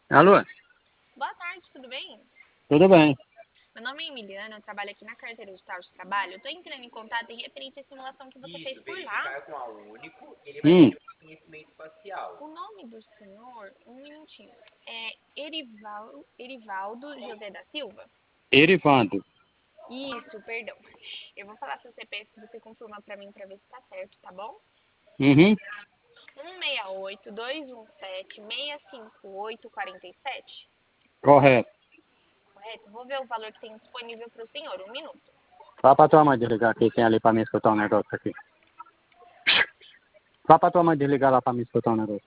Alô? Boa tarde, tudo bem? Tudo bem. Meu nome é Emiliana, eu trabalho aqui na carteira de trabalho. Eu tô entrando em contato em referente à simulação que você fez Isso, por lá. verificar com a Único, ele vai Hum, pedir o reconhecimento facial. O nome do senhor, um minutinho, é Erivaldo José da Silva? Erivando. Isso, perdão. Eu vou falar seu CPF, você confirma pra mim pra ver se tá certo, tá bom? Uhum, 168-217-658-47, correto. correto? Vou ver o valor que tem disponível pro senhor, um minuto. Fala pra tua mãe desligar aqui, tem ali pra mim escutar um negócio aqui. Fala pra tua mãe desligar lá pra mim escutar um negócio.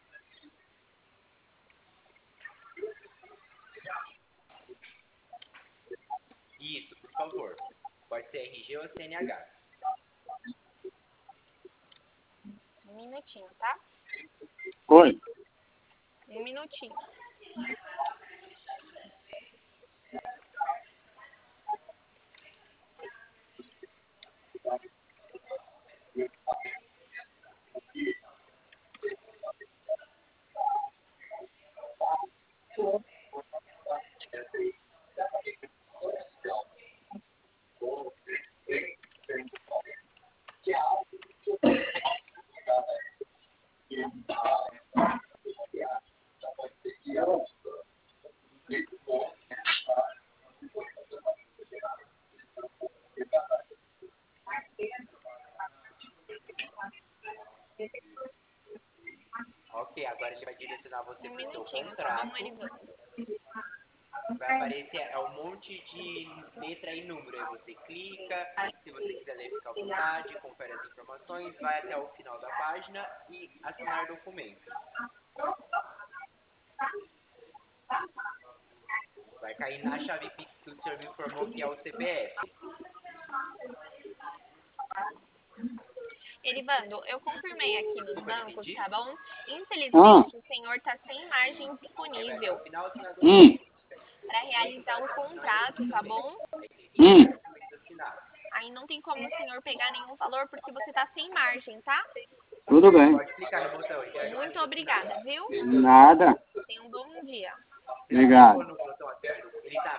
Isso, por favor. Pode ser RG ou CNH. Um minutinho, tá? Oi. Um minutinho. Ok, agora ele vai direcionar você Um para o seu minutinho, tá bom, contrato. Erivaldo? Vai aparecer um monte de letra e número. Aí você clica, se você quiser ler, fica à vontade, confere as informações, vai até o final da página e assinar documentos. Vai cair na chave Pix que o senhor me informou que é o CPF. Erivando, eu confirmei aqui nos Desculpa, não bancos, entendi. tá bom? Ah, Infelizmente, o senhor tá sem margem Aí vai até o disponível final, assinar hum, documentos. para realizar o Assinar contrato, tá bom? documentos. Aí clique em hum. documentos assinados. Aí não tem como o senhor pegar nenhum valor porque você tá sem margem, tá? Tudo bem. Pode clicar no botão, enviar Muito documentos assinados. obrigada, viu? Nada. Tenha um bom dia. Você clicou Obrigado. no botão assinar, ele tá